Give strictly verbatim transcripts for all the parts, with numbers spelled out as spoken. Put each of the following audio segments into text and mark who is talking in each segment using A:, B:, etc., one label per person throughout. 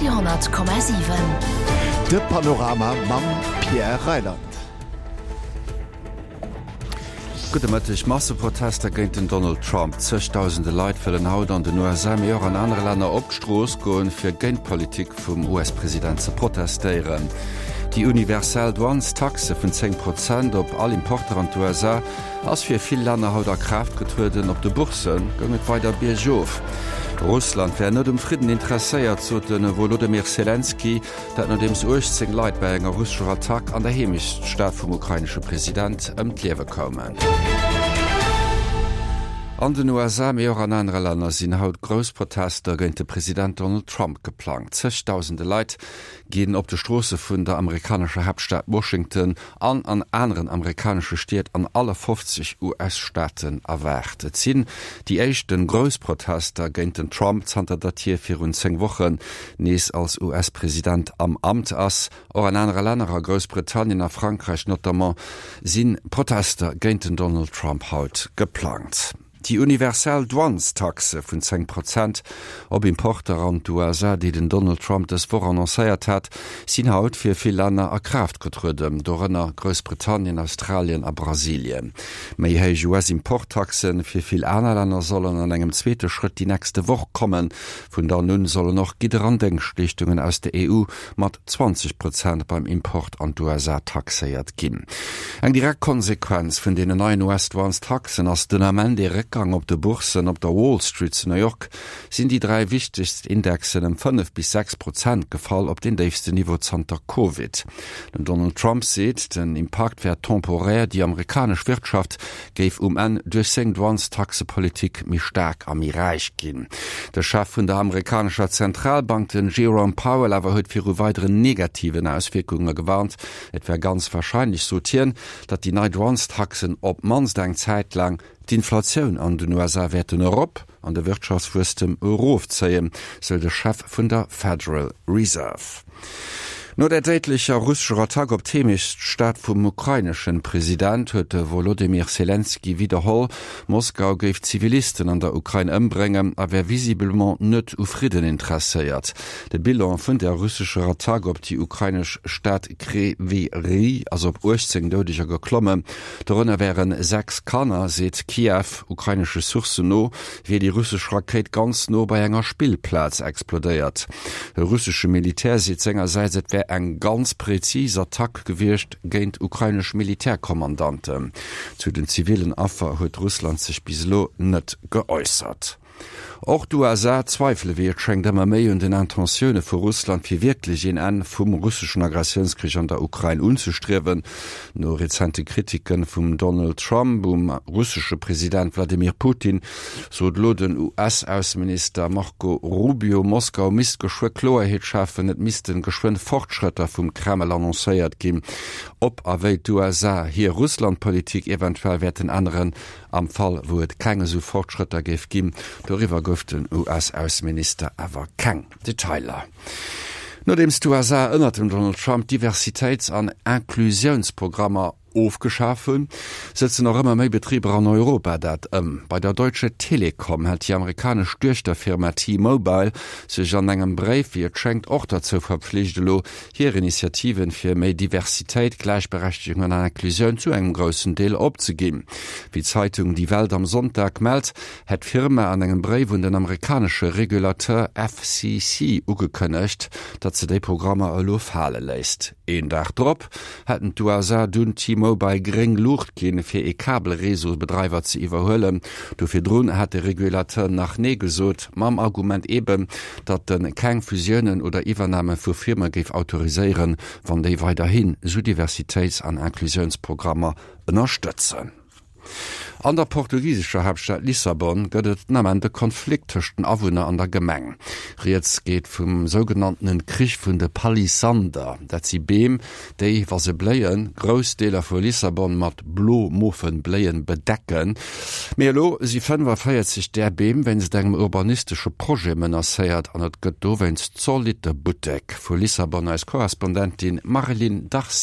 A: Radio,hundert Komma sieben.
B: De Panorama mam Pierre Reiland.
C: Gutemëttech Masseprotester géint den Donald Trump. zigtausende Leiit fëllen Haut an den U S A Joer an andere Länder opstroos goen fir Géintpolitik vum U S-Präsident ze protestéieren. Die universell Douanstaxe vun zehn Prozent op all Importer an d'U S A ass fir vill Länder hauter Kraft getruden op de Bursen gënget weiter Bierjof. Russland wär net um Frieden interesséiert zo den Volodymyr Zelensky, dat no dems ochtzehn Leiit bei enger russischer Attack an der Hemichtstaat vum ukrainsche Präsident ëm d'Liewe kommen. An den U S A mé an andere Länder sinn haut Grousprotester géint de Präsident Donald Trump geplant. zigtausende Leiit gehen op de Strosse vun der amerikanischer Hauptstadt Washington an an anderen amerikanische Städte an alle fünfzig U S-Staaten erwärt. Et sinn die éischten Grousprotester géint den Trump zanter datier fir rund zehn Wochen nees als U S-Präsident am Amt ass. Or an andere Länder a Großbritannien a Frankreich notamment sinn Protester géint den Donald Trump haut geplant. Die universell Douanstaxe vun zehn Prozent op Importer an d'U S A, die den Donald Trump des vorannoncéiert hat, sinn haut fir vill Länder a Kraft getruden, dorënner Großbritannien, Australien a Brasilien. Méi héich U S-Importtaxen fir vill aner Länder sollen an engem zweete Schritt die nächste Woche kommen. Vun der nun sollen noch Giderandengschlichtungen aus der E U mat zwanzig Prozent beim Import an d'U S A taxéiert ginn. Eng Direktkonsequenz vun de neuen U S-Douanstaxen ass den Amend direkt Gang op de Bursen op der Wall Street zu New York sind die drei wichtigsten Indexen um fünf bis sechs Prozent gefallen op den déifste Niveau zanter Covid. Den Donald Trump seht, den Impact wär temporär, die amerikanische Wirtschaft geif um en durch seng Douanstaxepolitik mi stark am Reich gin. Der Chef vun der amerikanischer Zentralbank, den Jerome Powell, awer huet fir weitere negativen Auswirkungen gewarnt. Et wär ganz wahrscheinlich sortieren, dat die neue Douanstaxen op mansdeng Zeit lang die Inflationun an den U S A werden Europa an der Wirtschaftswüstem Euro zeien, soll der Chef vun der Federal Reserve. No der deitlicher russischer Attack op Themichtstaat vum ukrainischen Präsident huet Volodymyr Zelensky wiederholl Moskau geif Zivilisten an der Ukraine ëmbrengen, awer visiblement net u Frieden interesseiert. De Bilan vun der russischer Attack op die ukrainisch Stadt Kryvyi, also op achtzehn dödlicher geklommen, darunter wären sechs Kanner, seht Kiew, ukrainische Source no, wie die russische Raket ganz no bei enger Spielplatz explodeiert. Der russische Militär sieht seinerseits etwa eng ganz präziser Attack gewircht géint ukrainisch Militärkommandante. Zu den zivilen Affer huet Russland sich bislo net geäußert. Auch d'U S A zweifle wie schenkt immer méi und den Intentionune vu Russland fir wirklich in en vum russischen Aggressionskrieg an der Ukraine unzustrewen. No rezente Kritiken vum Donald Trump um russische Präsident Wladimir Putin so lo den U S-Außenminister Marco Rubio Moskau mist geschwekloerheet schaffen, et misisten geschwind Fortschritter vum Kreml annoncéiert gin. Ob aéit d'U S A hier Russlandpolitik eventuell werden anderen am Fall, wo et keine so Fortschritter gef gin, darüber gouf den U S-Außenminister awer keng Detailer. No dems d'U S A ënnert dem Donald Trump Diversitäts- an Inklusionsprogrammer aufgeschaffen, sitzen noch immer méi Betrieber an Europa dat ëm. Bei der Deutsche Telekom hat die amerikanische Störchterfirma T-Mobile sech an engem Brief wie schenkt och dazu verpflichtelo, hier Initiativen fir méi Diversität, Gleichberechtigung an Inklusion zu engem grossen Deel opzegeben. Wie Zeitung Die Welt am Sonntag meldt, hat Firma an engem Brief und den amerikanische Regulateur F C C ugekënnecht, dat ze déi Programme allo fale lässt. Een Dach drop hätten d'U S A dun T-Mobile gering Lucht gene fir e Kabelresobetreiber ze iwwerhëllen. Dofir Drun hat de Regulateur nach nee gesot, mam Argument eben, dat den keng Fusionen oder Iwername vu Firma gif autoriseieren, wann déi weiterhin so Diversitäts- an Inklusionsprogrammer unterstützen. An der portugiesischer Hauptstadt Lissabon gëtt namen de konfliktechten Awohner an der Gemeng. Jetzt geht vum sogenannten Krieg vun de Palisander, dat sie beem, déi was se bléien, Großdeler vu Lissabon mat blo Mofen bléien bedecken. Melo, sie fënwer feiert sich der Beem, wenn se engem urbanistische Projekt menacéiert an et gëtt do wenns zolite Butek vu Lissabon als Korrespondentin Marilyn Darcy.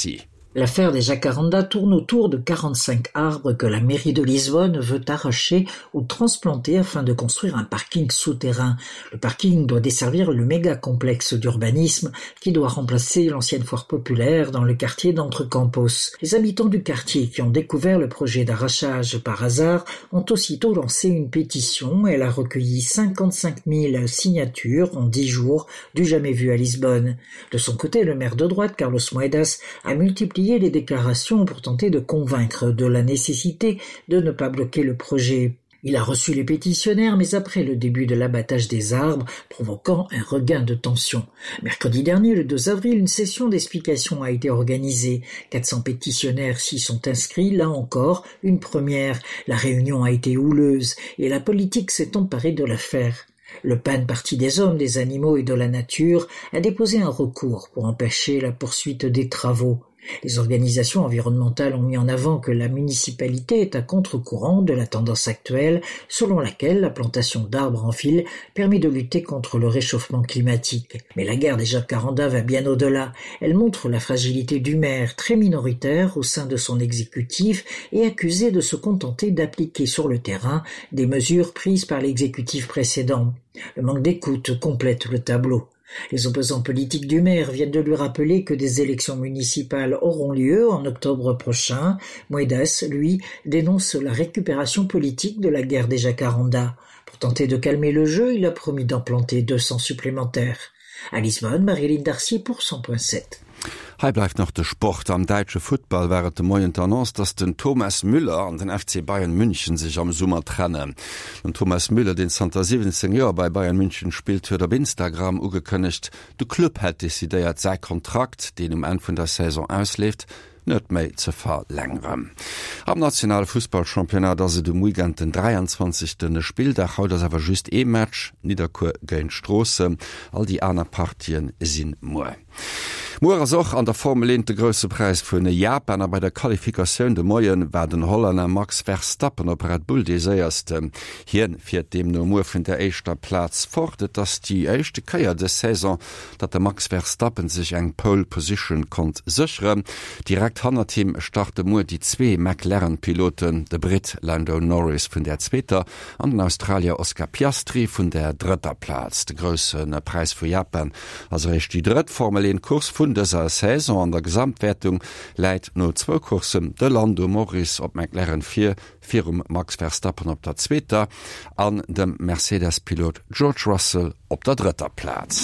A: L'affaire des Jacaranda tourne autour de quarante-cinq arbres que la mairie de Lisbonne veut arracher ou transplanter afin de construire un parking souterrain. Le parking doit desservir le méga complexe d'urbanisme qui doit remplacer l'ancienne foire populaire dans le quartier d'Entrecampos. Les habitants du quartier qui ont découvert le projet d'arrachage par hasard ont aussitôt lancé une pétition. Elle a recueilli cinquante-cinq mille signatures en dix jours, du jamais vu à Lisbonne. De son côté, le maire de droite, Carlos Moedas, a multiplié les déclarations pour tenter de convaincre de la nécessité de ne pas bloquer le projet. Il a reçu les pétitionnaires, mais après le début de l'abattage des arbres, provoquant un regain de tension. Mercredi dernier, le deux avril, une session d'explication a été organisée. quatre cents pétitionnaires s'y sont inscrits, là encore, une première. La réunion a été houleuse, et la politique s'est emparée de l'affaire. Le P A N, Parti des hommes, des animaux et de la nature, a déposé un recours pour empêcher la poursuite des travaux. Les organisations environnementales ont mis en avant que la municipalité est à contre-courant de la tendance actuelle selon laquelle la plantation d'arbres en file permet de lutter contre le réchauffement climatique. Mais la guerre des Jacaranda va bien au-delà. Elle montre la fragilité du maire, très minoritaire au sein de son exécutif et accusé de se contenter d'appliquer sur le terrain des mesures prises par l'exécutif précédent. Le manque d'écoute complète le tableau. Les opposants politiques du maire viennent de lui rappeler que des élections municipales auront lieu en octobre prochain. Moedas, lui, dénonce la récupération politique de la guerre des Jacaranda. Pour tenter de calmer le jeu, il a promis d'en planter deux cents supplémentaires. À Lisbonne, Marilyn Darcy pour cent point sept.
C: Hei bleif noch de Sport am deitsche Football wäret de Moien Annonce, dats den Thomas Müller an den F C Bayern München sich am Summer trennen. Und Thomas Müller, den Santa siebzehn Jahre bei Bayern München spielt, huet op Instagram ugekönnecht, de Club hat desideiert sei Kontrakt, den um en vun der Saison auslebt, net méi ze verlängeren. Am nationale Fußballchampionat dat se de Muigent den dreiundzwanzigsten Spieldach haut ass awer just E-Match, Niederkur géint Strosse, all die aner Partien sinn moi. Moer as och an der Formel eins de grösse Preis vun e Japaner bei der Qualifikatioun de Moien werden Holländer Max Verstappen op Red Bull déséierste. Hien fir dem no Moer vun der éischter Platz fortet, dats die éischte Käier de Saison, dat der Max Verstappen sich eng Pole Position kont sichre. Direkt Hannerteam starte Moer die zwee McLaren-Piloten, de Brit Lando Norris vun der Zweter an den Australier Oscar Piastri vun der dritter Platz. De grössen Preis vu Japan as rich die dritt Formel eins Kurs vun dieser Saison an der Gesamtwertung leiit no zwei Kursen de Lando Norris op McLaren vier, vier um Max Verstappen op der Zweter, an dem Mercedes-Pilot George Russell op der dritter Platz.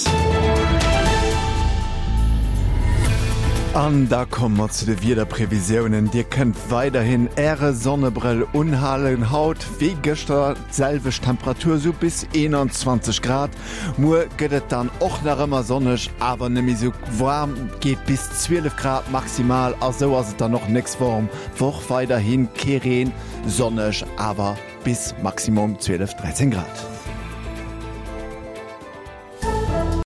B: An da kommen wir zu den Wetterprävisionen. Dir könnt weiterhin Äre Sonnebrill unhalen Haut wie gestern selbe Temperatur so bis einundzwanzig Grad. Nur geht es dann auch noch immer sonnig, aber nämlich so warm, geht bis zwölf Grad maximal. Also ist es dann noch nichts warm. Woch weiterhin Keren sonnig, aber bis Maximum zwölf, dreizehn Grad.